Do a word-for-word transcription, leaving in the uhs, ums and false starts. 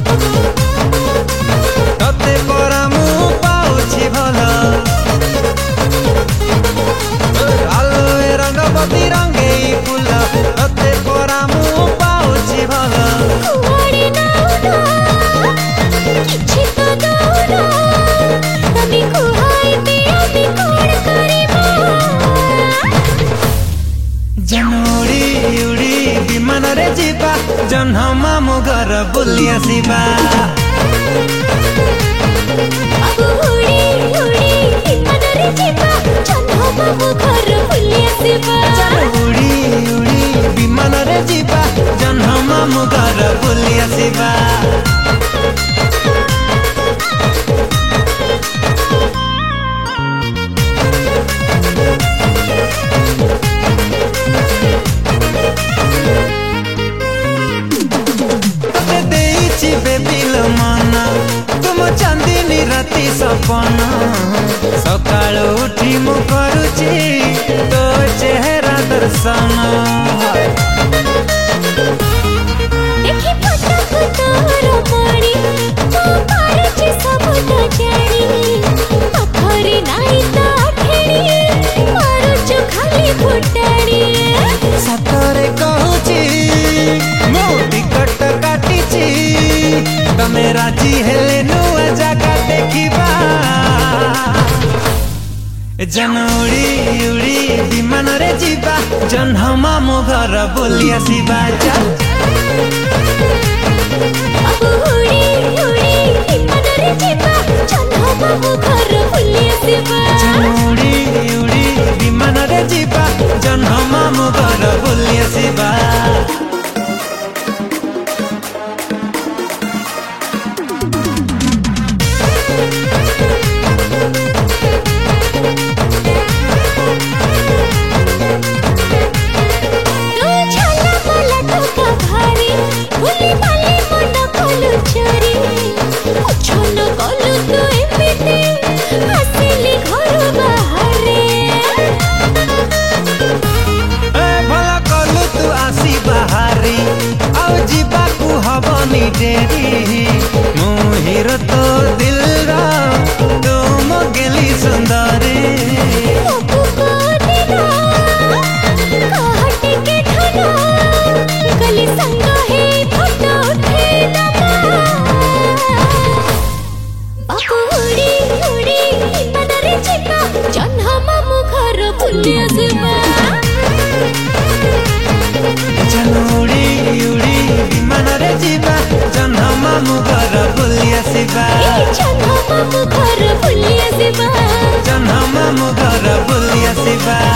तते परा मु पाउछि भल आलोए रंगवती रंगे फूल तते परा मु पाउछि भल किछि तो दौना तमे कुहाई दिया भी कोण करिबा जनोड़ी उड़ी विमान रे जीवा जन्ह मामु घर बुली आसीबा अब उड़ी उड़ी विमान रे जीवा जन्ह मामु घर बुली आसीबा उड़ी उड़ी विमान रे जीवा जन्ह मामु घर बुली आसीबा तुम चांदनी राति सपना सकाल उठी मु करुची तो चेहरा दर्शन देखि पटक तोर पड़ी तो पारची सब तो जानी पथरी नाही तो ठेड़ी मारुचु खाली फुटाड़ी सतरे कहूची मो टिकट काटिची तमे राजी हेले नुआ जगह देखिबा जनोड़ी उड़ी विमान रे जीवा जन्ह मामु घर बुली आसीबा अब उड़ी उड़ी विमान रे जीवा जन्ह मामु घर बुली आसीबा उड़ी उड़ी विमान रे जीवा जन्ह मामु घर बुली आसीबा डेरी मोहिर तो दिल रा तुम गेली सुंदरी गली संग है फोटो उठे बाबू उड़ी उड़ी विमान रे जीवा जन्ह मामु घर बुली आसीबा जनोड़ी उड़ी विमान रे जीवा जन्ह मामु घर बुली आसीबा जन्ह मामु घर बुली आसीबा जन्ह मामु घर बुली आसीबा।